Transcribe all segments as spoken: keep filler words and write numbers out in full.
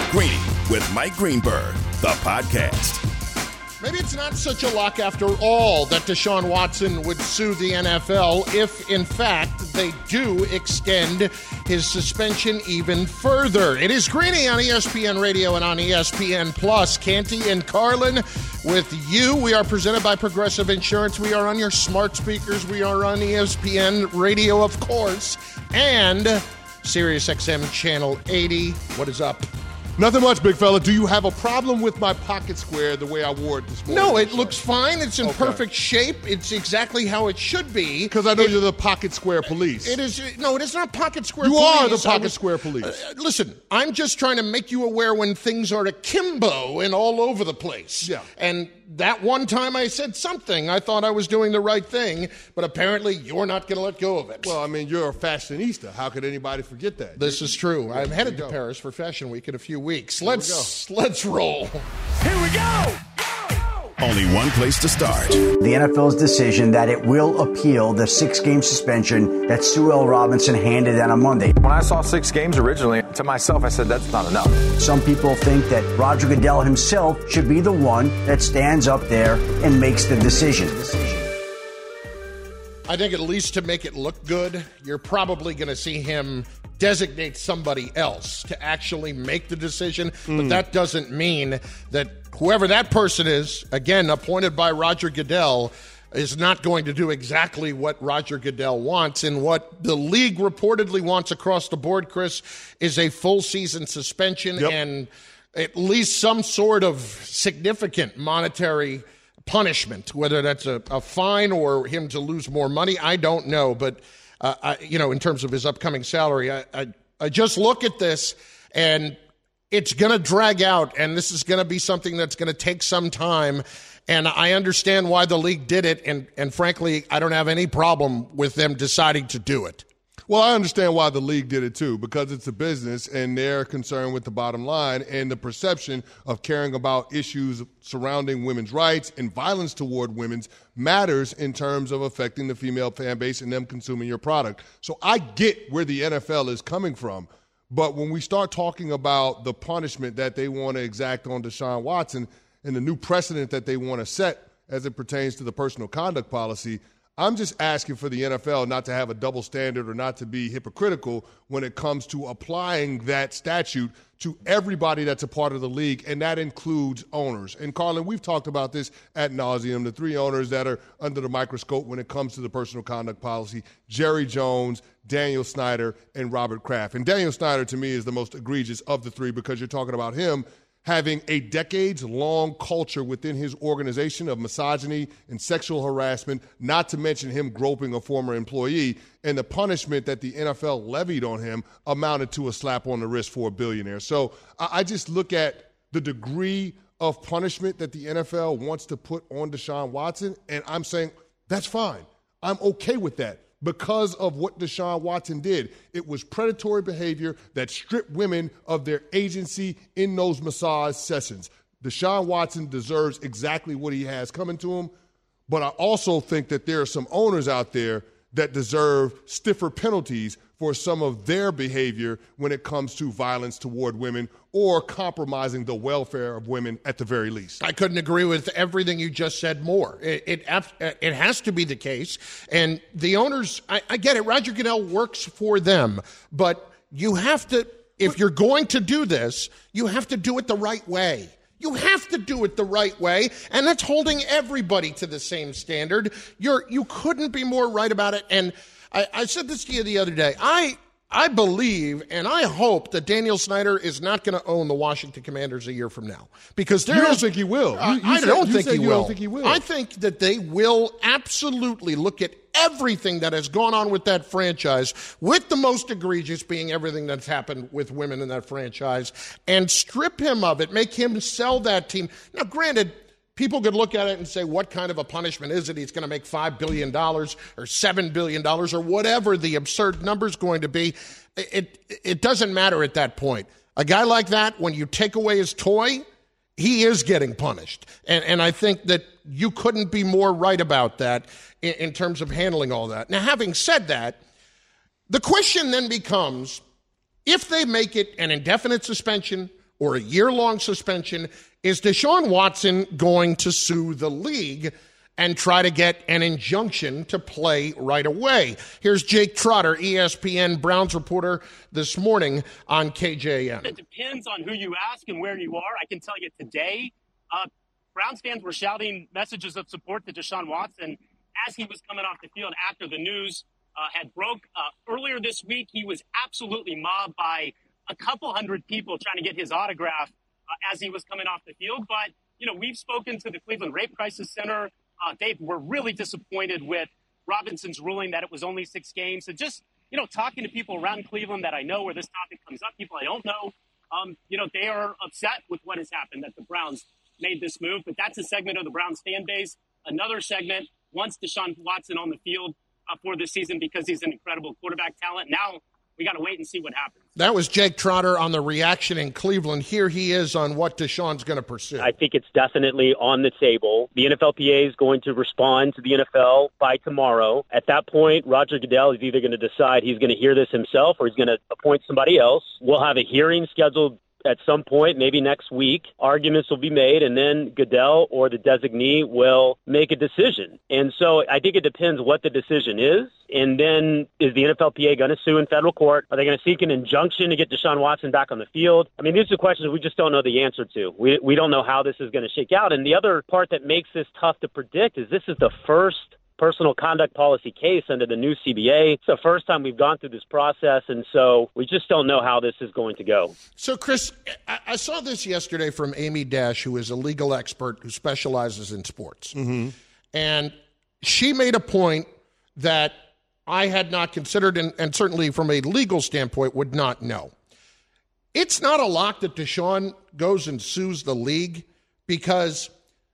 Greeny with Mike Greenberg, the podcast. Maybe it's not such a lock after all that Deshaun Watson would sue the N F L if, in fact, they do extend his suspension even further. It is Greeny on E S P N Radio and on E S P N Plus. Canty and Carlin with you. We are presented by Progressive Insurance. We are on your smart speakers. We are on E S P N Radio, of course, and Sirius X M Channel eighty. What is up? Nothing much, big fella. Do you have a problem with my pocket square the way I wore it this morning? No, it looks fine. It's in Okay. perfect shape. It's exactly how it should be. Because I know It- you're the pocket square police. It is no, it is not pocket square You police. are the I pocket was- square police. Uh, listen, I'm just trying to make you aware when things are akimbo and all over the place. Yeah. And that one time I said something, I thought I was doing the right thing, but apparently you're not going to let go of it. Well, I mean, you're a fashionista. How could anybody forget that? This is true. I'm headed you to go. Paris for Fashion Week in a few weeks. we Let's let's roll. Here we go! Only one place to start. The N F L's decision that it will appeal the six-game suspension that Sue L. Robinson handed down on Monday. When I saw six games originally, to myself, I said, that's not enough. Some people think that Roger Goodell himself should be the one that stands up there and makes the decision. I think at least to make it look good, you're probably going to see him designate somebody else to actually make the decision. Mm. But that doesn't mean that whoever that person is, again, appointed by Roger Goodell, is not going to do exactly what Roger Goodell wants. And what the league reportedly wants across the board, Chris, is a full season suspension Yep. and at least some sort of significant monetary punishment, whether that's a, a fine or him to lose more money. I don't know. But, uh, I, you know, in terms of his upcoming salary, I, I, I just look at this and it's going to drag out, and this is going to be something that's going to take some time. And I understand why the league did it, and, and frankly, I don't have any problem with them deciding to do it. Well, I understand why the league did it too, because it's a business and they're concerned with the bottom line and the perception of caring about issues surrounding women's rights and violence toward women's matters in terms of affecting the female fan base and them consuming your product. So I get where the N F L is coming from. But when we start talking about the punishment that they want to exact on Deshaun Watson and the new precedent that they want to set as it pertains to the personal conduct policy, I'm just asking for the N F L not to have a double standard or not to be hypocritical when it comes to applying that statute to everybody that's a part of the league, and that includes owners. And, Carlin, we've talked about this ad nauseum, the three owners that are under the microscope when it comes to the personal conduct policy: Jerry Jones, Daniel Snyder, and Robert Kraft. And Daniel Snyder, to me, is the most egregious of the three because you're talking about him having a decades-long culture within his organization of misogyny and sexual harassment, not to mention him groping a former employee, and the punishment that the N F L levied on him amounted to a slap on the wrist for a billionaire. So I, I just look at the degree of punishment that the N F L wants to put on Deshaun Watson, and I'm saying that's fine. I'm okay with that. Because of what Deshaun Watson did. It was predatory behavior that stripped women of their agency in those massage sessions. Deshaun Watson deserves exactly what he has coming to him, but I also think that there are some owners out there that deserve stiffer penalties for some of their behavior when it comes to violence toward women or compromising the welfare of women at the very least. I couldn't agree with everything you just said more. It it, it has to be the case. And the owners, I, I get it, Roger Goodell works for them, but you have to, if you're going to do this, you have to do it the right way. You have to do it the right way, and that's holding everybody to the same standard. You're you couldn't be more right about it. And I, I said this to you the other day. I I believe and I hope that Daniel Snyder is not going to own the Washington Commanders a year from now, because there You don't is, think he will. You- I, you I said- don't you think said he you will. don't think he will. I think that they will absolutely look at everything that has gone on with that franchise, with the most egregious being everything that's happened with women in that franchise, and strip him of it, make him sell that team. Now, granted, people could look at it and say, what kind of a punishment is it? He's going to make five billion dollars or seven billion dollars or whatever the absurd number is going to be. It, it, it doesn't matter at that point. A guy like that, when you take away his toy, he is getting punished. And, and I think that you couldn't be more right about that in, in terms of handling all that. Now, having said that, the question then becomes, if they make it an indefinite suspension or a year-long suspension? Is Deshaun Watson going to sue the league and try to get an injunction to play right away? Here's Jake Trotter, E S P N Browns reporter, this morning on K J M. It depends on who you ask and where you are. I can tell you today, uh, Browns fans were shouting messages of support to Deshaun Watson as he was coming off the field after the news uh, had broke. Uh, earlier this week, he was absolutely mobbed by a couple hundred people trying to get his autograph uh, as he was coming off the field. But, you know, we've spoken to the Cleveland Rape Crisis Center. Uh, they were really disappointed with Robinson's ruling that it was only six games. So just, you know, talking to people around Cleveland that I know where this topic comes up, people I don't know, um, you know, they are upset with what has happened, that the Browns made this move. But that's a segment of the Browns fan base. Another segment wants Deshaun Watson on the field uh, for this season because he's an incredible quarterback talent. Now we got to wait and see what happens. That was Jake Trotter on the reaction in Cleveland. Here he is on what Deshaun's going to pursue. I think it's definitely on the table. The N F L P A is going to respond to the N F L by tomorrow. At that point, Roger Goodell is either going to decide he's going to hear this himself or he's going to appoint somebody else. We'll have a hearing scheduled at some point, maybe next week. Arguments will be made, and then Goodell or the designee will make a decision. And so I think it depends what the decision is. And then is the N F L P A going to sue in federal court? Are they going to seek an injunction to get Deshaun Watson back on the field? I mean, these are questions we just don't know the answer to. We we don't know how this is going to shake out. And the other part that makes this tough to predict is this is the first personal conduct policy case under the new C B A. It's the first time we've gone through this process, and so we just don't know how this is going to go. So, Chris, I saw this yesterday from Amy Dash, who is a legal expert who specializes in sports. Mm-hmm. And she made a point that I had not considered, and, and certainly from a legal standpoint would not know. It's not a lock that Deshaun goes and sues the league, because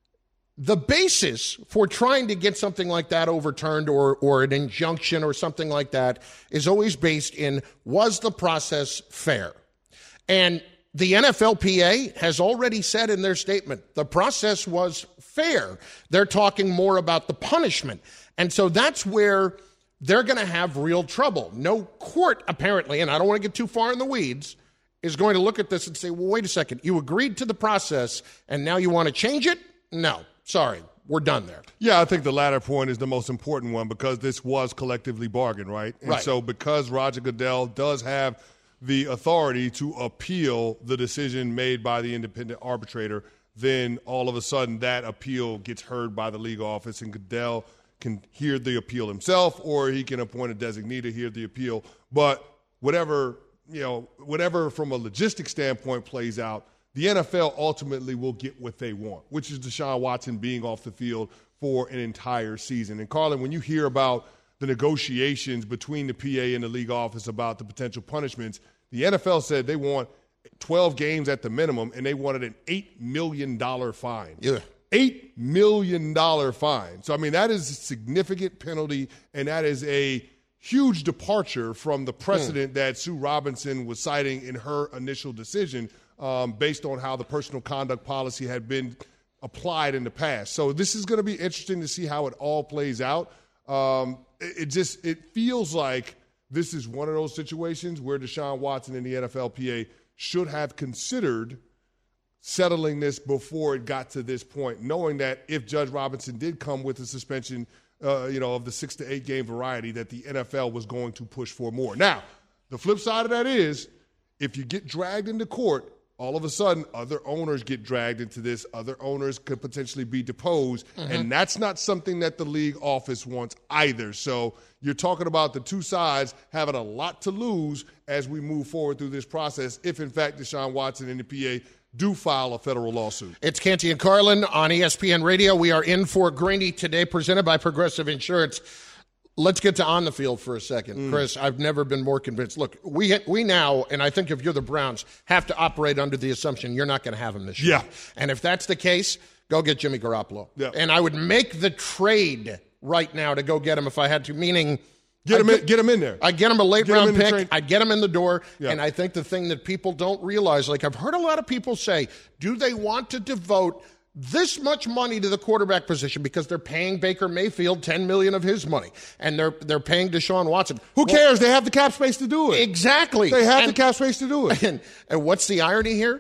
the basis for trying to get something like that overturned or or an injunction or something like that is always based in, was the process fair? And the N F L P A has already said in their statement, the process was fair. They're talking more about the punishment. And so that's where they're going to have real trouble. No court, apparently, and I don't want to get too far in the weeds, is going to look at this and say, well, wait a second, you agreed to the process and now you want to change it? No. Sorry, we're done there. Yeah, I think the latter point is the most important one, because this was collectively bargained, right? And right. so because Roger Goodell does have the authority to appeal the decision made by the independent arbitrator, then all of a sudden that appeal gets heard by the league office, and Goodell can hear the appeal himself, or he can appoint a designee to hear the appeal. But whatever, you know, whatever from a logistic standpoint plays out, the N F L ultimately will get what they want, which is Deshaun Watson being off the field for an entire season. And, Carlin, when you hear about the negotiations between the P A and the league office about the potential punishments, the N F L said they want twelve games at the minimum, and they wanted an eight million dollars fine. Yeah. eight million dollars fine. So, I mean, that is a significant penalty, and that is a huge departure from the precedent mm. that Sue Robinson was citing in her initial decision, um, based on how the personal conduct policy had been applied in the past. So this is going to be interesting to see how it all plays out. Um, it, it just it feels like this is one of those situations where Deshaun Watson and the N F L P A should have considered settling this before it got to this point, knowing that if Judge Robinson did come with a suspension, uh, you know, of the six to eight game variety, that the N F L was going to push for more. Now, the flip side of that is, if you get dragged into court, all of a sudden other owners get dragged into this. Other owners could potentially be deposed, mm-hmm. and that's not something that the league office wants either. So you're talking about the two sides having a lot to lose as we move forward through this process, if in fact Deshaun Watson and the P A do file a federal lawsuit. It's Canty and Carlin on E S P N Radio. We are in for Greeny today, presented by Progressive Insurance. Let's get to on the field for a second. Mm. Chris, I've never been more convinced. Look, we we now, and I think if you're the Browns, have to operate under the assumption you're not going to have him this year. Yeah. And if that's the case, go get Jimmy Garoppolo. Yeah. And I would make the trade right now to go get him if I had to, meaning Get him, get, in, get him in there. I'd get him a late get round pick. Train. I'd get him in the door. Yeah. And I think the thing that people don't realize, like I've heard a lot of people say, do they want to devote this much money to the quarterback position because they're paying Baker Mayfield ten million dollars of his money, and they're they're paying Deshaun Watson? Who well, cares? They have the cap space to do it. Exactly. They have and, the cap space to do it. And, and what's the irony here?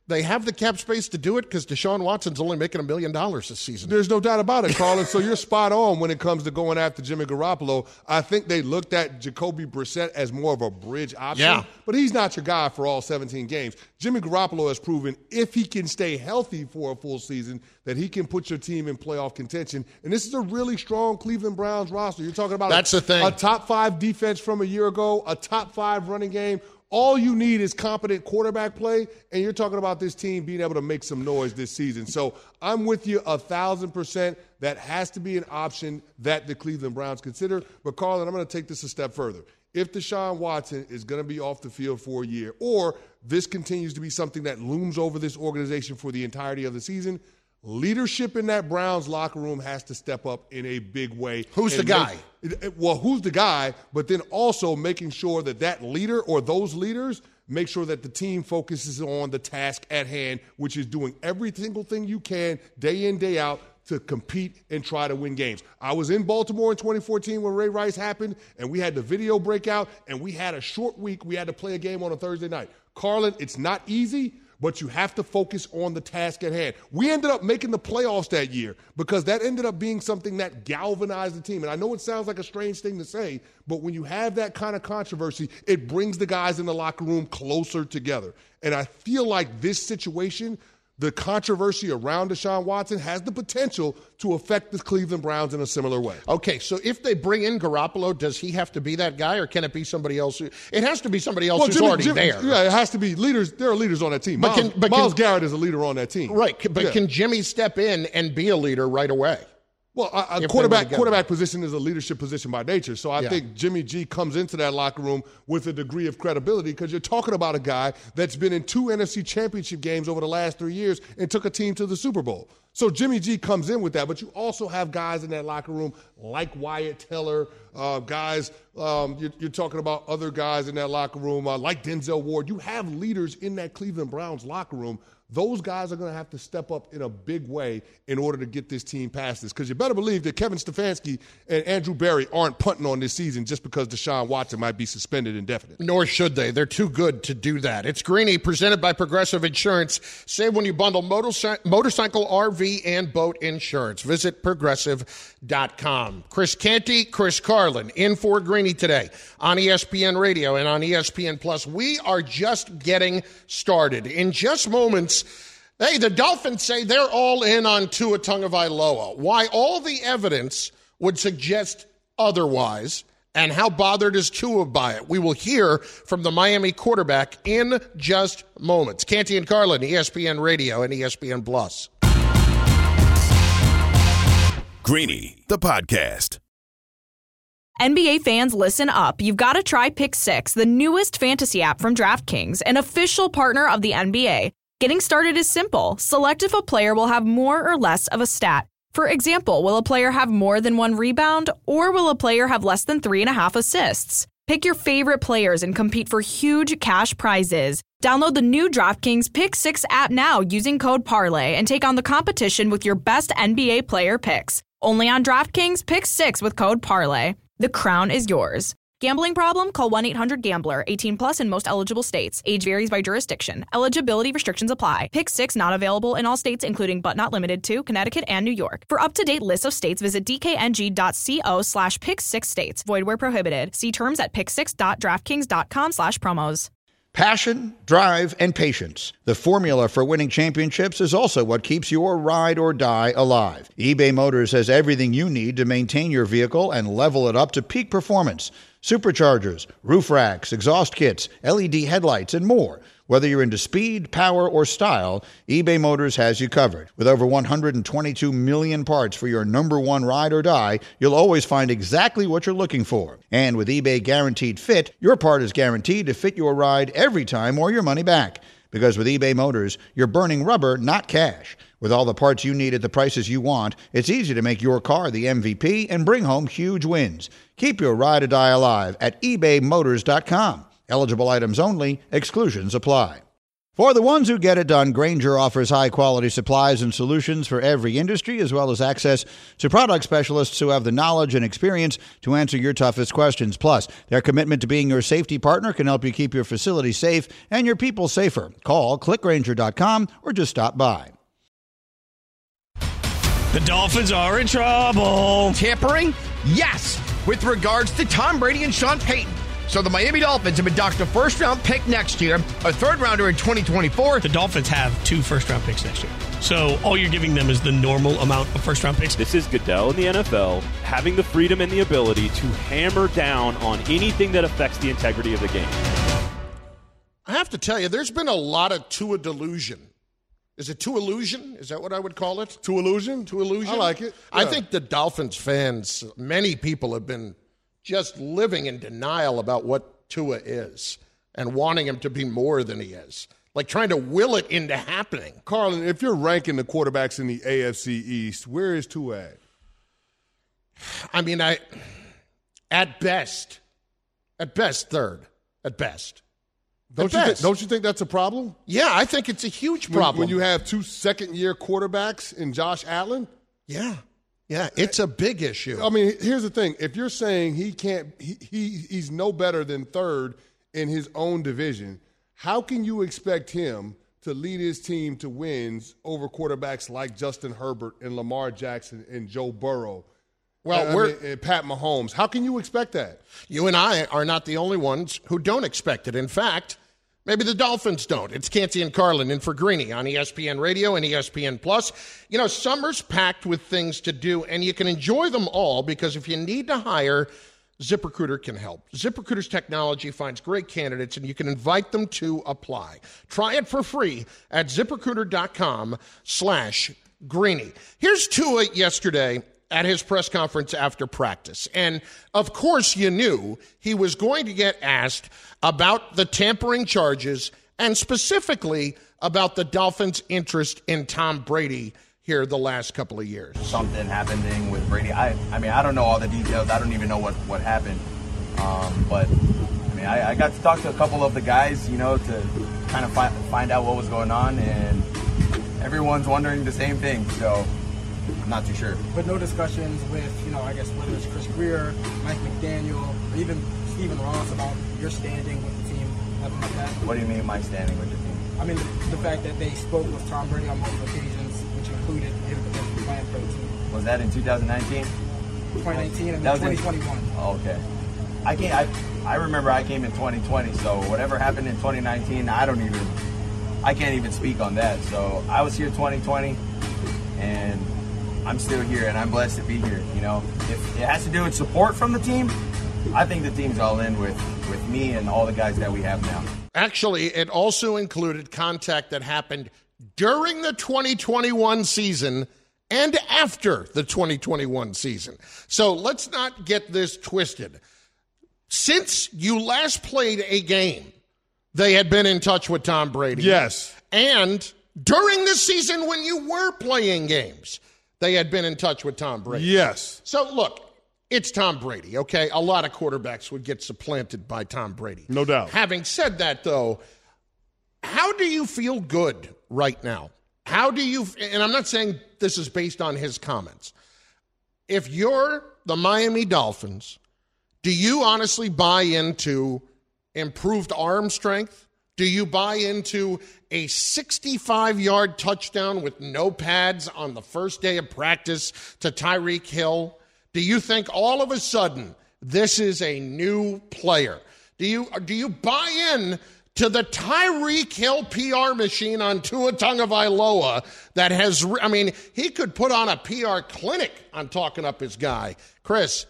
they have the cap space to do it because Deshaun Watson's only making a million dollars this season. There's no doubt about it, Carlin. So you're spot on when it comes to going after Jimmy Garoppolo. I think they looked at Jacoby Brissett as more of a bridge option, yeah. but he's not your guy for all seventeen games. Jimmy Garoppolo has proven if he can stay healthy for a full season that he can put your team in playoff contention. And this is a really strong Cleveland Browns roster. You're talking about That's a, the thing. a top five defense from a year ago, a top five running game. All you need is competent quarterback play, and you're talking about this team being able to make some noise this season. So I'm with you a thousand percent. That has to be an option that the Cleveland Browns consider. But, Carlin, I'm going to take this a step further. If Deshaun Watson is going to be off the field for a year, or this continues to be something that looms over this organization for the entirety of the season, leadership in that Browns locker room has to step up in a big way. Who's the guy? Make, well, who's the guy, but then also making sure that that leader or those leaders make sure that the team focuses on the task at hand, which is doing every single thing you can day in, day out to compete and try to win games. I was in Baltimore in twenty fourteen when Ray Rice happened, and we had the video breakout, and we had a short week. We had to play a game on a Thursday night. Carlin, it's not easy, but you have to focus on the task at hand. We ended up making the playoffs that year because that ended up being something that galvanized the team. And I know it sounds like a strange thing to say, but when you have that kind of controversy, it brings the guys in the locker room closer together. And I feel like this situation, the controversy around Deshaun Watson, has the potential to affect the Cleveland Browns in a similar way. Okay, so if they bring in Garoppolo, does he have to be that guy, or can it be somebody else? Who, it has to be somebody else well, who's Jimmy, already Jimmy, there. Yeah, it has to be leaders. There are leaders on that team. But Miles, can, but Myles can, Garrett is a leader on that team. Right, but yeah. can Jimmy step in and be a leader right away? Well, a, a quarterback quarterback position is a leadership position by nature. So I yeah. think Jimmy G comes into that locker room with a degree of credibility because you're talking about a guy that's been in two N F C championship games over the last three years and took a team to the Super Bowl. So Jimmy G comes in with that, but you also have guys in that locker room like Wyatt Teller, uh, guys, um, you're, you're talking about other guys in that locker room uh, like Denzel Ward. You have leaders in that Cleveland Browns locker room. Those guys are going to have to step up in a big way in order to get this team past this. Because you better believe that Kevin Stefanski and Andrew Berry aren't punting on this season just because Deshaun Watson might be suspended indefinitely. Nor should they. They're too good to do that. It's Greeny, presented by Progressive Insurance. Save when you bundle motorcy- motorcycle, R V, and boat insurance. Visit progressive dot com. Chris Canty, Chris Carlin, in for Greeny today on E S P N Radio and on E S P N Plus. We are just getting started. In just moments, hey, the Dolphins say they're all in on Tua Tagovailoa. Why all the evidence would suggest otherwise, and how bothered is Tua by it? We will hear from the Miami quarterback in just moments. Canty and Carlin, E S P N Radio and E S P N Plus. Greeny, the podcast. N B A fans, listen up. You've got to try Pick Six, the newest fantasy app from DraftKings, an official partner of the N B A. Getting started is simple. Select if a player will have more or less of a stat. For example, will a player have more than one rebound, or will a player have less than three and a half assists? Pick your favorite players and compete for huge cash prizes. Download the new DraftKings Pick Six app now using code Parlay and take on the competition with your best N B A player picks. Only on DraftKings Pick Six with code Parlay. The crown is yours. Gambling problem? Call one eight hundred gambler. eighteen plus in most eligible states. Age varies by jurisdiction. Eligibility restrictions apply. Pick Six not available in all states, including but not limited to Connecticut and New York. For up-to-date lists of states, visit dkng.co slash pick six states. Void where prohibited. See terms at pick six dot draftkings dot com slash promos. Passion, drive, and patience. The formula for winning championships is also what keeps your ride or die alive. eBay Motors has everything you need to maintain your vehicle and level it up to peak performance. Superchargers, roof racks, exhaust kits, L E D headlights, and more. Whether you're into speed, power, or style, eBay Motors has you covered. With over one hundred twenty-two million parts for your number one ride or die, you'll always find exactly what you're looking for. And with eBay Guaranteed Fit, your part is guaranteed to fit your ride every time or your money back. Because with eBay Motors, you're burning rubber, not cash. With all the parts you need at the prices you want, it's easy to make your car the M V P and bring home huge wins. Keep your ride or die alive at ebay motors dot com. Eligible items only. Exclusions apply. For the ones who get it done, Grainger offers high-quality supplies and solutions for every industry, as well as access to product specialists who have the knowledge and experience to answer your toughest questions. Plus, their commitment to being your safety partner can help you keep your facility safe and your people safer. Call click grainger dot com or just stop by. The Dolphins are in trouble. Tampering? Yes, with regards to Tom Brady and Sean Payton. So the Miami Dolphins have been docked a first-round pick next year, a third-rounder in twenty twenty-four. The Dolphins have two first-round picks next year. So all you're giving them is the normal amount of first-round picks. This is Goodell in the N F L having the freedom and the ability to hammer down on anything that affects the integrity of the game. I have to tell you, there's been a lot of Tua delusion. Is it Tua illusion? Is that what I would call it? Tua illusion? Tua illusion? I like it. Yeah. I think the Dolphins fans, many people have been just living in denial about what Tua is and wanting him to be more than he is. Like trying to will it into happening. Carlin, if you're ranking the quarterbacks in the A F C East, where is Tua at? I mean, I at best, at best third, at best. Don't at you, best. Th- don't you think that's a problem? Yeah, I think it's a huge problem. When, when you have two second-year quarterbacks in Josh Allen? Yeah. Yeah, it's a big issue. I mean, here's the thing. If you're saying he can't, he, he he's no better than third in his own division, how can you expect him to lead his team to wins over quarterbacks like Justin Herbert and Lamar Jackson and Joe Burrow? Well, I we're mean, and Pat Mahomes. How can you expect that? You and I are not the only ones who don't expect it. In fact, maybe the Dolphins don't. It's Canty and Carlin in for Greeny on E S P N Radio and E S P N Plus. You know, summer's packed with things to do, and you can enjoy them all because if you need to hire, ZipRecruiter can help. ZipRecruiter's technology finds great candidates, and you can invite them to apply. Try it for free at ZipRecruiter.com slash Greeny. Here's Tua yesterday at his press conference after practice. And, of course, you knew he was going to get asked about the tampering charges and specifically about the Dolphins' interest in Tom Brady here the last couple of years. Something happening with Brady. I I mean, I don't know all the details. I don't even know what, what happened. Um, but, I mean, I, I got to talk to a couple of the guys, you know, to kind of fi- find out what was going on. And everyone's wondering the same thing. So I'm not too sure. But no discussions with, you know, I guess whether it's Chris Greer, Mike McDaniel, or even Stephen Ross about your standing with the team, nothing like that? What do you mean my standing with the team? I mean, the, the fact that they spoke with Tom Brady on multiple occasions, which included him potentially playing for the team. Was that in two thousand nineteen? twenty nineteen and then twenty twenty-one. Oh, okay. I can't. I I remember I came in twenty twenty, so whatever happened in twenty nineteen, I don't even. I can't even speak on that. So I was here twenty twenty, and I'm still here, and I'm blessed to be here. You know, if it has to do with support from the team, I think the team's all in with, with me and all the guys that we have now. Actually, it also included contact that happened during the twenty twenty-one season and after the twenty twenty-one season. So let's not get this twisted. Since you last played a game, they had been in touch with Tom Brady. Yes. And during the season when you were playing games, they had been in touch with Tom Brady. Yes. So, look, it's Tom Brady, okay? A lot of quarterbacks would get supplanted by Tom Brady. No doubt. Having said that, though, how do you feel good right now? How do you – and I'm not saying this is based on his comments. If you're the Miami Dolphins, do you honestly buy into improved arm strength? Do you buy into a sixty-five-yard touchdown with no pads on the first day of practice to Tyreek Hill? Do you think all of a sudden this is a new player? Do you do you buy in to the Tyreek Hill P R machine on Tua Tagovailoa that has, I mean, he could put on a P R clinic on talking up his guy. Chris,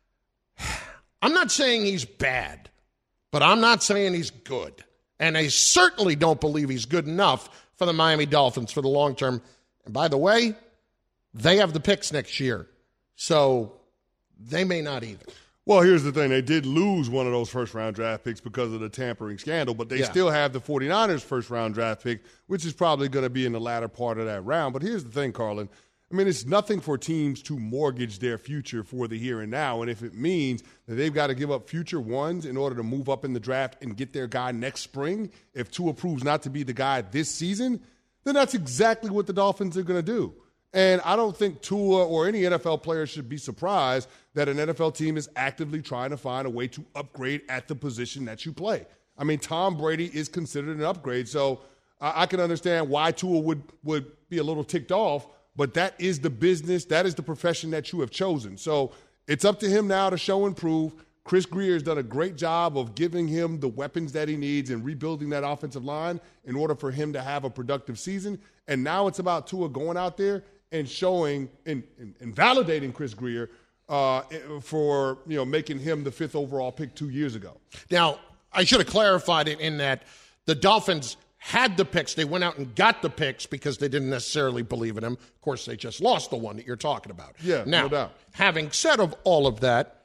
I'm not saying he's bad, but I'm not saying he's good. And I certainly don't believe he's good enough for the Miami Dolphins for the long term. And by the way, they have the picks next year. So they may not either. Well, here's the thing. They did lose one of those first-round draft picks because of the tampering scandal, but they Yeah. still have the 49ers first-round draft pick, which is probably going to be in the latter part of that round. But here's the thing, Carlin. I mean, it's nothing for teams to mortgage their future for the here and now. And if it means that they've got to give up future ones in order to move up in the draft and get their guy next spring, if Tua proves not to be the guy this season, then that's exactly what the Dolphins are going to do. And I don't think Tua or any N F L player should be surprised that an N F L team is actively trying to find a way to upgrade at the position that you play. I mean, Tom Brady is considered an upgrade, so I, I can understand why Tua would, would be a little ticked off, but that is the business, that is the profession that you have chosen. So it's up to him now to show and prove. Chris Grier has done a great job of giving him the weapons that he needs and rebuilding that offensive line in order for him to have a productive season. And now it's about Tua going out there and showing and, and, and validating Chris Grier uh, for, you know, making him the fifth overall pick two years ago. Now, I should have clarified it in that the Dolphins had the picks. They went out and got the picks because they didn't necessarily believe in him. Of course, they just lost the one that you're talking about. Yeah, now, no doubt. Having said of all of that,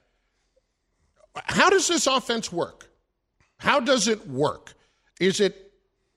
how does this offense work? How does it work? Is it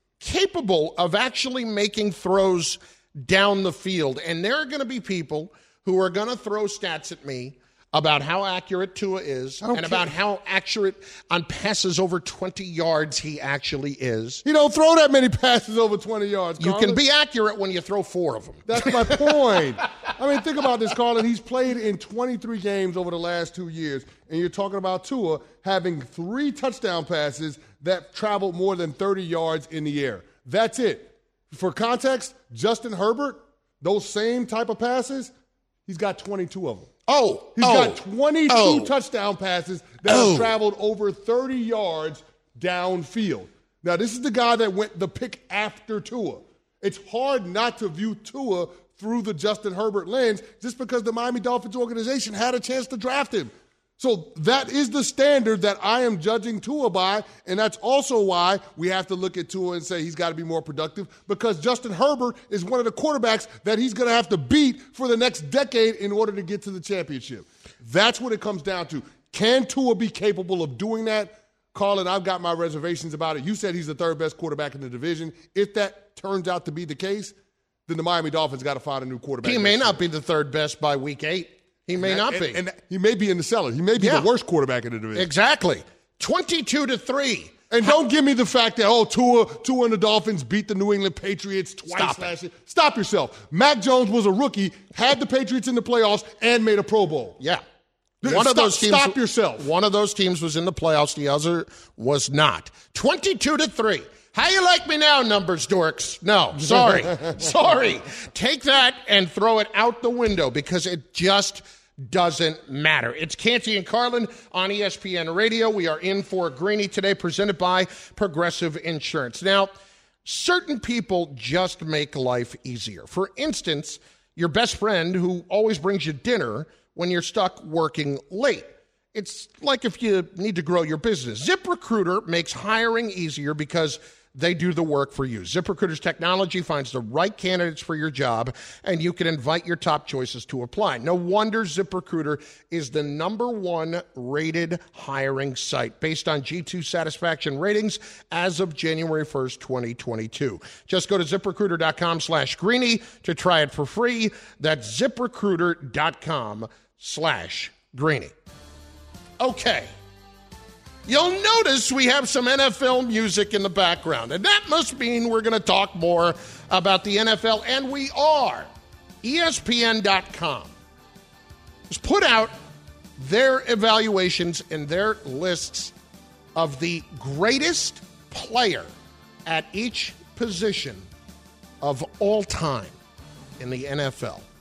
capable of actually making throws down the field? And there are going to be people who are going to throw stats at me about how accurate Tua is and care. about how accurate on passes over twenty yards he actually is. You don't throw that many passes over twenty yards, You Carlin. can be accurate when you throw four of them. That's my point. I mean, think about this, Carlin. He's played in twenty-three games over the last two years, and you're talking about Tua having three touchdown passes that traveled more than thirty yards in the air. That's it. For context, Justin Herbert, those same type of passes, he's got twenty-two of them. Oh, He's oh, got twenty-two oh, touchdown passes that oh. have traveled over thirty yards downfield. Now, this is the guy that went the pick after Tua. It's hard not to view Tua through the Justin Herbert lens just because the Miami Dolphins organization had a chance to draft him. So that is the standard that I am judging Tua by, and that's also why we have to look at Tua and say he's got to be more productive, because Justin Herbert is one of the quarterbacks that he's going to have to beat for the next decade in order to get to the championship. That's what it comes down to. Can Tua be capable of doing that? Carlin, I've got my reservations about it. You said he's the third best quarterback in the division. If that turns out to be the case, then the Miami Dolphins got to find a new quarterback. He may not be the third best by week eight. He may and, not and, be. And he may be in the cellar. He may be yeah. the worst quarterback in the division. Exactly. twenty-two to three. And How- don't give me the fact that, oh, Tua, Tua and the Dolphins beat the New England Patriots twice Stop last it. year. Stop yourself. Mac Jones was a rookie, had the Patriots in the playoffs, and made a Pro Bowl. Yeah. One One stop, of those teams, stop yourself. One of those teams was in the playoffs. The other was not. twenty-two to three. How you like me now, numbers dorks? No, sorry. sorry. Take that and throw it out the window because it just doesn't matter. It's Canty and Carlin on E S P N Radio. We are in for Greeny today, presented by Progressive Insurance. Now, certain people just make life easier. For instance, your best friend who always brings you dinner when you're stuck working late. It's like if you need to grow your business. ZipRecruiter makes hiring easier because they do the work for you. ZipRecruiter's technology finds the right candidates for your job, and you can invite your top choices to apply. No wonder ZipRecruiter is the number one rated hiring site based on G two satisfaction ratings as of January first, twenty twenty-two. Just go to ZipRecruiter.com slash Greeny to try it for free. That's ZipRecruiter.com slash Greeny. Okay. You'll notice we have some N F L music in the background, and that must mean we're going to talk more about the N F L, and we are. E S P N dot com has put out their evaluations and their lists of the greatest player at each position of all time in the N F L.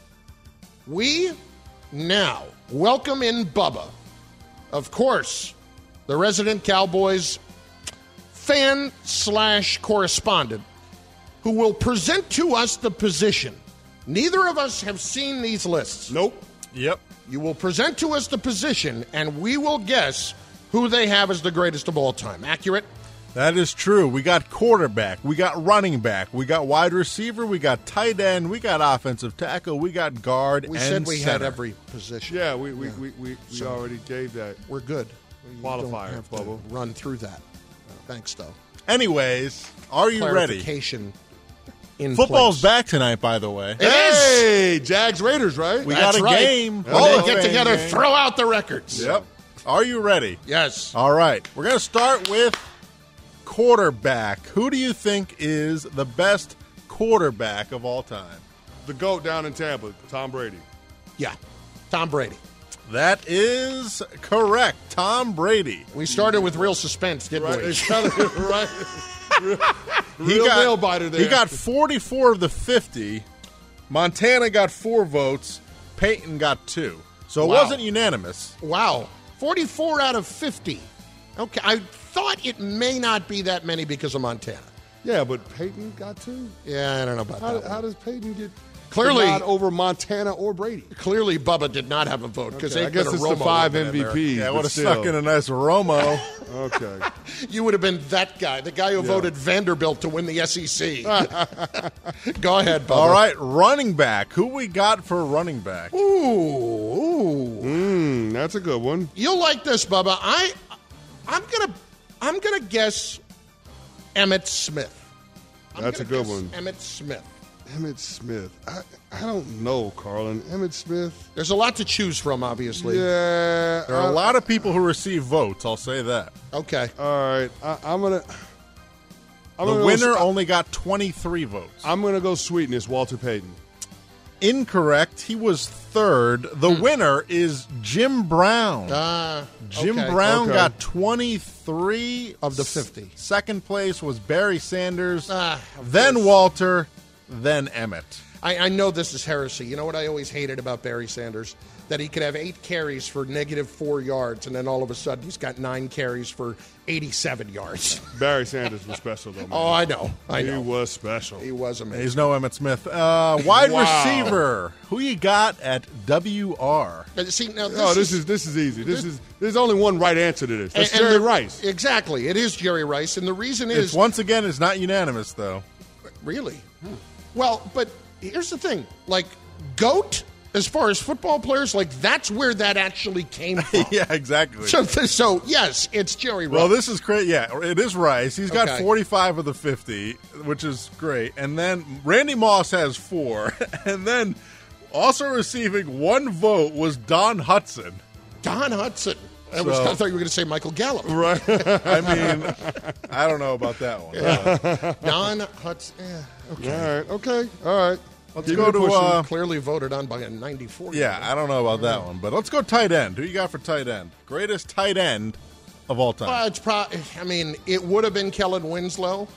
We now welcome in Bubba, of course, the resident Cowboys fan slash correspondent, who will present to us the position. Neither of us have seen these lists. Nope. Yep. You will present to us the position, and we will guess who they have as the greatest of all time. Accurate? That is true. We got quarterback, we got running back, we got wide receiver, we got tight end, we got offensive tackle, we got guard, we and said we center. had every position. Yeah, we we, Yeah. we, we, we So, already gave that. We're good. Qualifier, You don't have to Bubba. run through that. Thanks, though. Anyways, are you ready? Clarification in Football's place. back tonight, by the way. It is. Hey, Jags Raiders, right? We That's got a right. game. When Hall they of get Fame together, game. throw out the records. Yep. Are you ready? Yes. All right. We're going to start with quarterback. Who do you think is the best quarterback of all time? The GOAT down in Tampa, Tom Brady. Yeah, Tom Brady. That is correct. Tom Brady. We started with real suspense, didn't Right, we? it's kind of right. Real, He real got, nail biter there. He got forty-four of the fifty. Montana got four votes. Peyton got two. So it Wow. wasn't unanimous. Wow. forty-four out of fifty. Okay, I thought it may not be that many because of Montana. Yeah, but Peyton got two. Yeah, I don't know about How, that. how does Peyton get Clearly- the nod over Montana or Brady? Clearly, Bubba did not have a vote because Okay, I they've guess been a it's Romo the five been in M V there. Ps. Yeah, I but would have still. stuck in a nice Romo. Okay. You would have been that guy, the guy who Yeah. voted Vanderbilt to win the S E C. Go ahead, Bubba. All right, running back. Who we got for running back? Ooh, ooh. Mm, that's a good one. You'll like this, Bubba. I, I'm gonna, I'm gonna guess Emmitt Smith. I'm That's a gonna good guess one. Emmitt Smith. Emmitt Smith. I, I don't know, Carlin. Emmitt Smith. There's a lot to choose from, obviously. Yeah. There are I- a lot of people who receive votes, I'll say that. Okay. All right. I, I'm gonna. I'm The gonna winner Go, only got twenty-three votes. I'm gonna go sweetness. Walter Payton. Incorrect. He was third. The winner is Jim Brown. Ah, Jim okay. Brown Okay. got twenty-three Of the fifty. S- Second place was Barry Sanders, Ah, of then course. Walter, then Emmett. I, I know this is heresy. You know what I always hated about Barry Sanders? That he could have eight carries for negative four yards, and then all of a sudden he's got nine carries for eighty-seven yards. Barry Sanders was special, though, man. Oh, I know. I know. He was special. He was amazing. He's no Emmett Smith. Uh, wide Wow. receiver. Who you got at W R? But see, now this, Oh, this is this is easy. This is there's only one right answer to this. That's and- and Jerry the- Rice. Exactly. It is Jerry Rice, and the reason It's is once again, it's not unanimous though. really. Well, but here's the thing: like GOAT, as far as football players, like that's where that actually came from. Yeah, exactly. So, so yes, it's Jerry Rice. Well, this is great. Yeah, it is Rice. He's got Okay. forty-five of the fifty, which is great. And then Randy Moss has four. And then also receiving one vote was Don Hudson. Don Hudson. I, was, So- I thought you were going to say Michael Gallup. Right. I mean, I don't know about that one. Yeah. Don Hudson. Yeah, okay. All right. Okay. All right. Let's Keep go it to pushing. uh, Clearly voted on by a ninety-four. yeah. I don't know about that one, but let's go tight end. Who you got for tight end? Greatest tight end of all time. Well, it's probably. I mean, it would have been Kellen Winslow.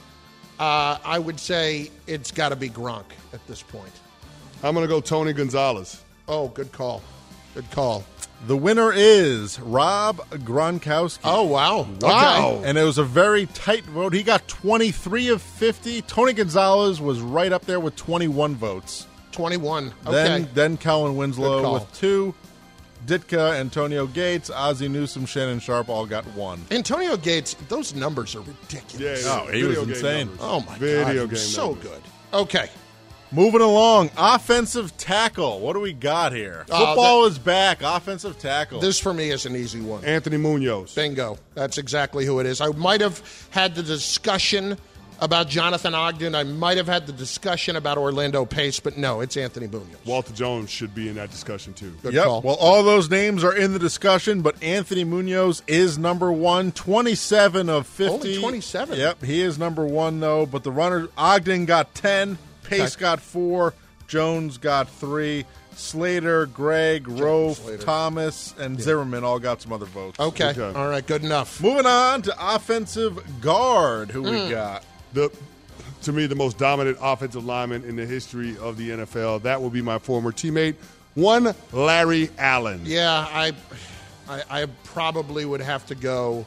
Uh, I would say it's got to be Gronk at this point. I'm gonna go Tony Gonzalez. Oh, good call. Good call. The winner is Rob Gronkowski. Oh, wow. Wow. And it was a very tight vote. He got twenty-three of fifty. Tony Gonzalez was right up there with twenty-one votes. twenty-one. Okay. Then then Kellen Good Winslow call. with two. Ditka, Antonio Gates, Ozzie Newsome, Shannon Sharp all got one. Antonio Gates, those numbers are ridiculous. Yeah, Oh, he was Video game insane. numbers. Oh, my Video God. game He was so numbers. good. Okay. Moving along, offensive tackle. What do we got here? Uh, Football is back. Offensive tackle. This, for me, is an easy one. Anthony Munoz. Bingo. That's exactly who it is. I might have had the discussion about Jonathan Ogden. I might have had the discussion about Orlando Pace, but no, it's Anthony Munoz. Walter Jones should be in that discussion too. Good Yep. call. Well, all those names are in the discussion, but Anthony Munoz is number one, twenty-seven of fifty. Only twenty-seven? Yep, he is number one, though. But the runner, Ogden got ten, Pace Okay. got four, Jones got three, Slater, Gregg, Rofe, Slater. Thomas, and Zimmerman all got some other votes. Okay. Okay. All right. Good enough. Moving on to offensive guard, who Hmm. we got. The to me the most dominant offensive lineman in the history of the N F L. That will be my former teammate, one Larry Allen. Yeah, I, I, I probably would have to go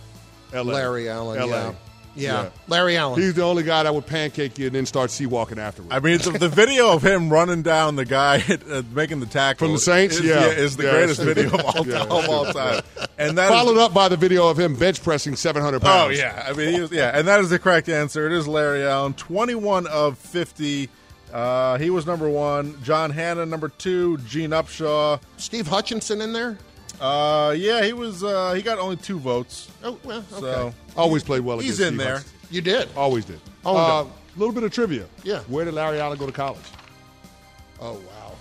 L A. Larry Allen. L A. Yeah. Yeah. Yeah. Larry Allen. He's the only guy that would pancake you and then start sea walking afterwards. I mean, the, the video of him running down the guy uh, making the tackle From the Saints? is, Yeah. is the Yeah. greatest video of all, Yeah. of all time. And that is- Followed up by the video of him bench pressing seven hundred Oh pounds. yeah, I mean, he was, yeah, and that is the correct answer. It is Larry Allen, twenty-one of fifty. Uh, he was number one. John Hanna, number two. Gene Upshaw. Steve Hutchinson in there? Uh, yeah, he was. Uh, he got only two votes. Oh, well, okay. So Always played well he's against in Steve there. Hutchinson. You did. Always did. Owned Uh, him. A little bit of trivia. Yeah. Where did Larry Allen go to college? Oh, wow.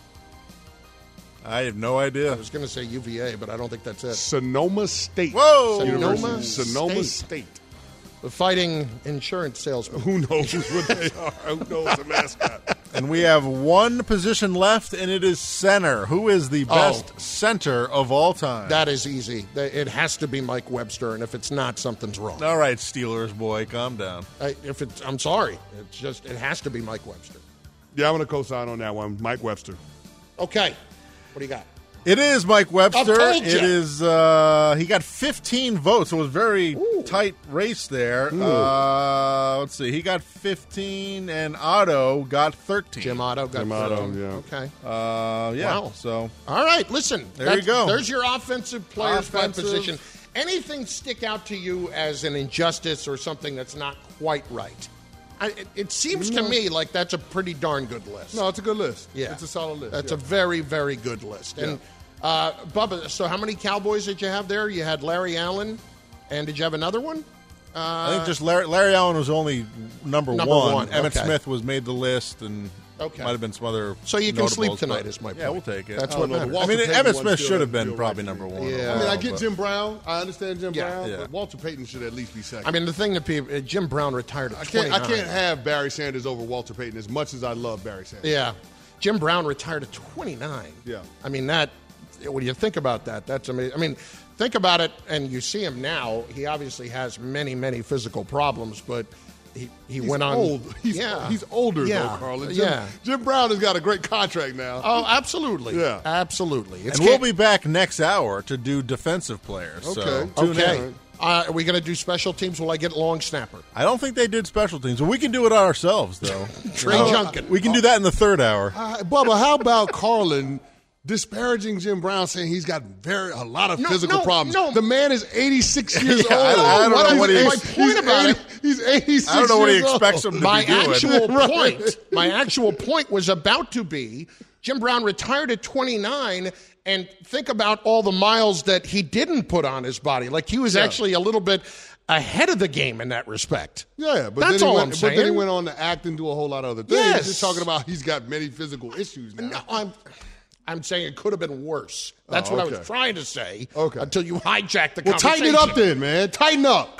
I have no idea. I was going to say U V A, but I don't think that's it. Sonoma State. Whoa! Sonoma Sonoma State. State. The Fighting Insurance Salesman. Who knows what they are? Who knows the mascot? And we have one position left, and it is center. Who is the best Oh. center of all time? That is easy. It has to be Mike Webster, and if it's not, something's wrong. All right, Steelers boy, calm down. I, if it's, I'm sorry. It's just it has to be Mike Webster. Yeah, I'm going to co-sign on that one. Mike Webster. Okay. What do you got? It is Mike Webster. I told ya. It is. Uh, he got fifteen votes, so it was a very Ooh. tight race there. Ooh. Uh, let's see. He got fifteen, and Otto got thirteen. Jim Otto got Jim Otto, thirteen. yeah. Okay. Uh, yeah. Wow. So All right, listen. There That's- you go. There's your offensive players by Offensive. position. Anything stick out to you as an injustice or something that's not quite right? I, it, it seems to No. me like that's a pretty darn good list. No, it's a good list. Yeah. It's a solid list. That's yeah. a very, very good list. And, uh, Bubba, so how many Cowboys did you have there? You had Larry Allen, and did you have another one? Uh, I think just Larry, Larry Allen was only number, Number one. one, Emmitt okay. Smith was made the list, and Okay. might have been some other. So you can sleep notables, tonight, but- is my point. Yeah, we'll take it. That's I what don't know. matters. The I mean, Walter Emmitt Payton Smith one should still have been feel probably right number to one. me. Yeah. I mean, I get but- Jim Brown. I understand Jim Yeah. Brown, Yeah. but Walter Payton should at least be second. I mean, the thing that people, uh, Jim Brown retired at I can't. I twenty-nine. can't have Barry Sanders over Walter Payton as much as I love Barry Sanders. Yeah. Jim Brown retired at twenty-nine. Yeah. I mean, that, when you think about that, that's amazing. I mean, think about it, and you see him now. He obviously has many, many physical problems, but he, he He's went on. old. He's, yeah. he's older Yeah. though, Carl. And Jim, Yeah. Jim Brown has got a great contract now. Oh, absolutely. Yeah. Absolutely. It's And we'll can't- be back next hour to do defensive players. So Okay. tune Okay. in. Uh, are we going to do special teams? Will I get long snapper? I don't think they did special teams, but we can do it ourselves, though. Trey You know, Junkin. We can do that in the third hour. Uh, Bubba, how about Carlin disparaging Jim Brown, saying he's got very a lot of No, physical no, problems? no. The man is eighty-six years Yeah, old. I don't- I don't What know is what he- he- my point he's about eighty, it- He's eighty-six. I don't know what he years old. expects him to My be doing. actual Right. point, my actual point was about to be Jim Brown retired at twenty-nine, and think about all the miles that he didn't put on his body. Like he was Yeah. actually a little bit ahead of the game in that respect. Yeah, but That's then he all went, I'm But saying. then he went on to act and do a whole lot of other things. Yes. He's just talking about he's got many physical issues now. No, I'm, I'm saying it could have been worse. That's Oh, what I okay. was trying to say. Okay. Until you hijacked the Well, conversation. tighten it up then, man. Tighten up.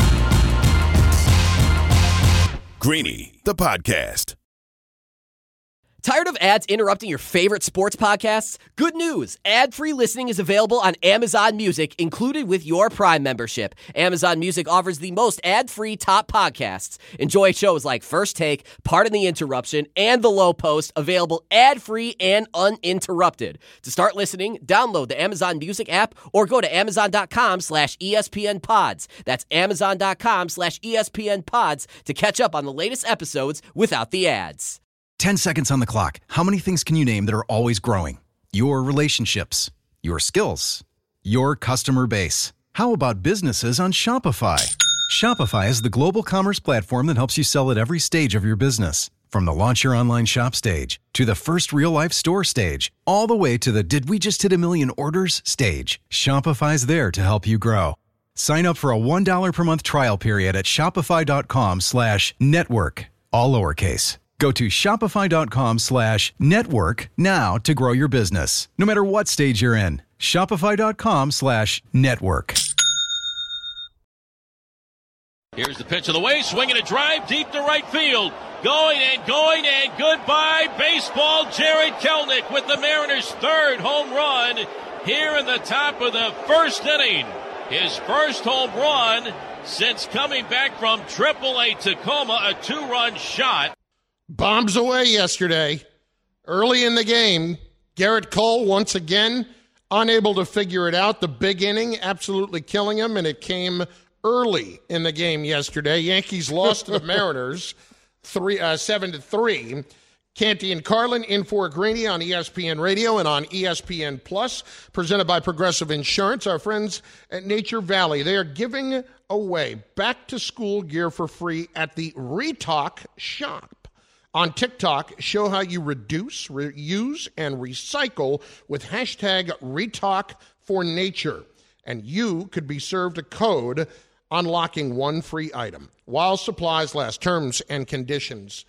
Greeny, the podcast. Tired of ads interrupting your favorite sports podcasts? Good news! Ad-free listening is available on Amazon Music, included with your Prime membership. Amazon Music offers the most ad-free top podcasts. Enjoy shows like First Take, Pardon the Interruption, and The Low Post, available ad-free and uninterrupted. To start listening, download the Amazon Music app or go to amazon.com slash ESPN pods. That's amazon.com slash ESPN pods to catch up on the latest episodes without the ads. ten seconds on the clock. How many things can you name that are always growing? Your relationships, your skills, your customer base. How about businesses on Shopify? Shopify is the global commerce platform that helps you sell at every stage of your business. From the launch your online shop stage to the first real-life store stage, all the way to the did we just hit a million orders stage. Shopify's there to help you grow. Sign up for a one dollar per month trial period at shopify.com slash network, all lowercase. Go to shopify.com slash network now to grow your business, no matter what stage you're in. Shopify.com slash network. Here's the pitch of the way, swinging a drive deep to right field. Going and going and goodbye baseball. Jared Kelenic with the Mariners' third home run here in the top of the first inning. His first home run since coming back from triple A Tacoma, a two-run shot. Bombs away yesterday. Early in the game, Garrett Cole once again unable to figure it out. The big inning absolutely killing him, and it came early in the game yesterday. Yankees lost to the Mariners three uh, seven to three. Canty and Carlin in for Greeny on E S P N Radio and on E S P N Plus, presented by Progressive Insurance. Our friends at Nature Valley, they are giving away back-to-school gear for free at the Retalk Shop. On TikTok, show how you reduce, reuse, and recycle with hashtag Retalk for Nature. And you could be served a code unlocking one free item while supplies last. Terms and conditions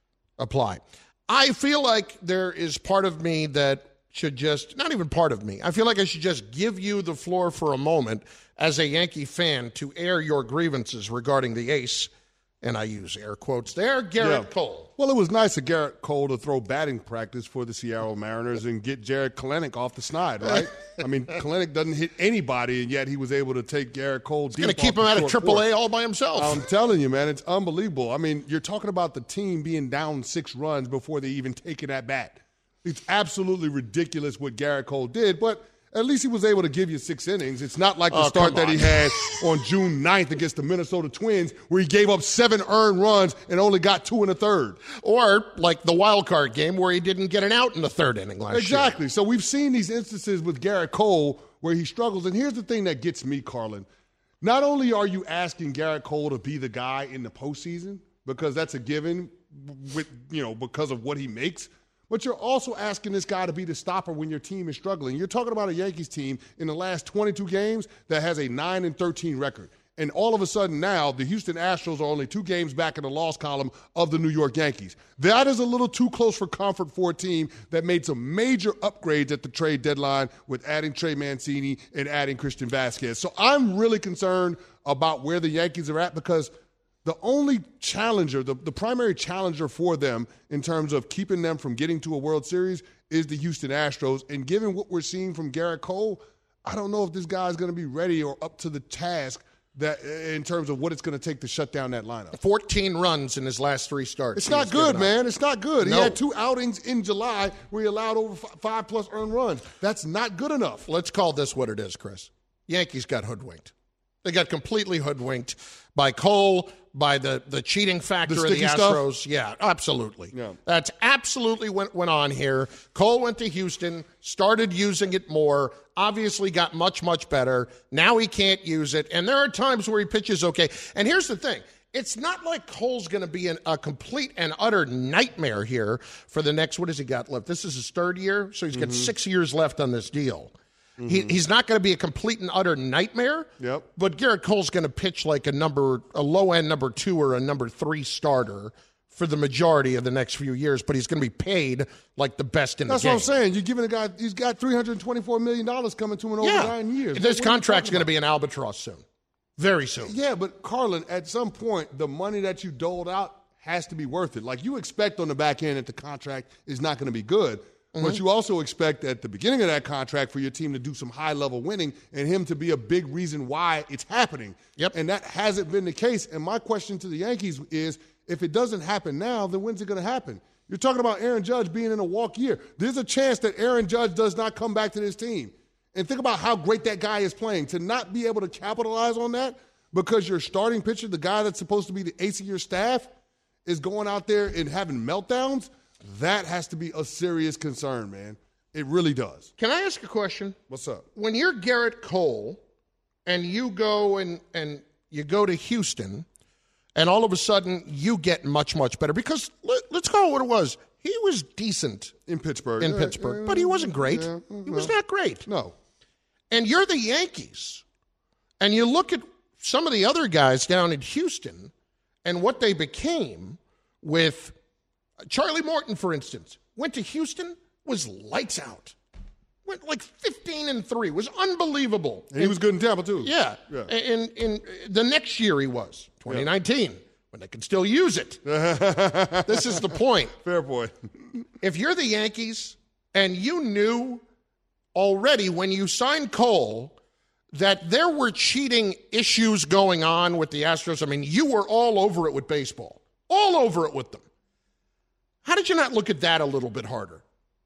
apply. I feel like there is part of me that should just, not even part of me, I feel like I should just give you the floor for a moment as a Yankee fan to air your grievances regarding the ace, and I use air quotes there, Garrett Yeah. Cole. Well, it was nice of Garrett Cole to throw batting practice for the Seattle Mariners and get Jared Kelenic off the snide, right? I mean, Kelenic doesn't hit anybody, and yet he was able to take Garrett Cole deep. Going to keep off him the out of short triple A court. all by himself. I'm telling you, man, it's unbelievable. I mean, you're talking about the team being down six runs before they even take it at bat. It's absolutely ridiculous what Garrett Cole did, but at least he was able to give you six innings. It's not like the Oh, start come that he on. had on June ninth against the Minnesota Twins, where he gave up seven earned runs and only got two in the third. Or like the wild card game where he didn't get an out in the third inning last year. Exactly. So we've seen these instances with Garrett Cole where he struggles. And here's the thing that gets me, Carlin. Not only are you asking Garrett Cole to be the guy in the postseason, because that's a given with, you know, because of what he makes, but you're also asking this guy to be the stopper when your team is struggling. You're talking about a Yankees team in the last twenty-two games that has a nine and thirteen record. And all of a sudden now, the Houston Astros are only two games back in the loss column of the New York Yankees. That is a little too close for comfort for a team that made some major upgrades at the trade deadline with adding Trey Mancini and adding Christian Vasquez. So I'm really concerned about where the Yankees are at, because the only challenger, the, the primary challenger for them in terms of keeping them from getting to a World Series is the Houston Astros. And given what we're seeing from Garrett Cole, I don't know if this guy's going to be ready or up to the task that in terms of what it's going to take to shut down that lineup. fourteen runs in his last three starts. It's He not has good, given up. man. It's not good. No. He had two outings in July where he allowed over f- five plus earned runs. That's not good enough. Let's call this what it is, Chris. Yankees got hoodwinked. They got completely hoodwinked by Cole, by the, the cheating factor The of the sticky stuff? Astros. Yeah, absolutely. Yeah. That's absolutely what went on here. Cole went to Houston, started using it more, obviously got much, much better. Now he can't use it. And there are times where he pitches okay. And here's the thing. It's not like Cole's going to be an, a complete and utter nightmare here for the next, what has he got left? This is his third year, so he's got Mhm. six years left on this deal. Mm-hmm. He, he's not going to be a complete and utter nightmare. Yep. But Garrett Cole's going to pitch like a number, a low end number two or a number three starter for the majority of the next few years. But he's going to be paid like the best in That's the game. what I'm saying. You're giving a guy, he's got three hundred twenty-four million dollars coming to him in over Yeah. nine years. This What are you contract's talking going to about? be an albatross soon, very soon. Yeah, but Carlin, at some point, the money that you doled out has to be worth it. Like, you expect on the back end that the contract is not going to be good, Mm-hmm. but you also expect at the beginning of that contract for your team to do some high-level winning and him to be a big reason why it's happening. Yep. And that hasn't been the case. And my question to the Yankees is, if it doesn't happen now, then when's it going to happen? You're talking about Aaron Judge being in a walk year. There's a chance that Aaron Judge does not come back to this team. And think about how great that guy is playing. To not be able to capitalize on that because your starting pitcher, the guy that's supposed to be the ace of your staff, is going out there and having meltdowns, that has to be a serious concern, man. It really does. Can I ask a question? What's up? When you're Garrett Cole and you go and, and you go to Houston and all of a sudden you get much, much better, because let, let's call it what it was. He was decent in Pittsburgh. In Yeah, Pittsburgh, yeah, but he wasn't great. yeah, he was no. not great. No. And you're the Yankees. And you look at some of the other guys down in Houston and what they became with Charlie Morton, for instance, went to Houston, was lights out. Went like fifteen and three, was unbelievable. And he was good in Tampa, too. Yeah. Yeah. In, in the next year he was, twenty nineteen, when they could still use it. This is the point. Fair point. If you're the Yankees and you knew already when you signed Cole that there were cheating issues going on with the Astros, I mean, you were all over it with baseball, all over it with them. How did you not look at that a little bit harder?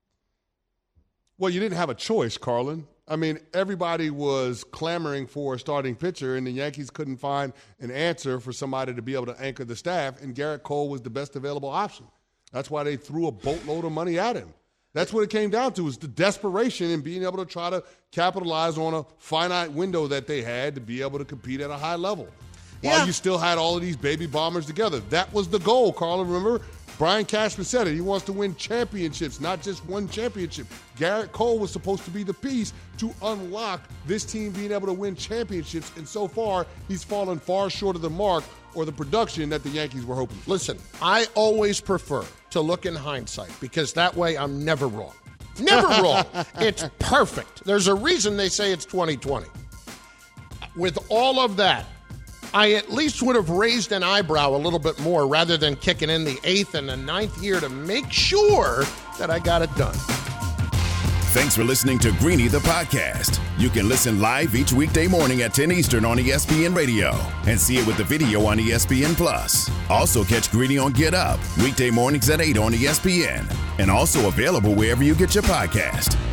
Well, you didn't have a choice, Carlin. I mean, everybody was clamoring for a starting pitcher, and the Yankees couldn't find an answer for somebody to be able to anchor the staff, and Garrett Cole was the best available option. That's why they threw a boatload of money at him. That's what it came down to, was the desperation and being able to try to capitalize on a finite window that they had to be able to compete at a high level. While Yeah. you still had all of these baby bombers together. That was the goal, Carlin, remember? Brian Cashman said it. He wants to win championships, not just one championship. Garrett Cole was supposed to be the piece to unlock this team being able to win championships, and so far, he's fallen far short of the mark or the production that the Yankees were hoping for. Listen, I always prefer to look in hindsight because that way I'm never wrong. Never wrong. It's perfect. There's a reason they say it's twenty twenty. With all of that, I at least would have raised an eyebrow a little bit more rather than kicking in the eighth and the ninth year to make sure that I got it done. Thanks for listening to Greeny the podcast. You can listen live each weekday morning at ten Eastern on E S P N Radio and see it with the video on E S P N Plus. Also catch Greeny on Get Up weekday mornings at eight on E S P N and also available wherever you get your podcast.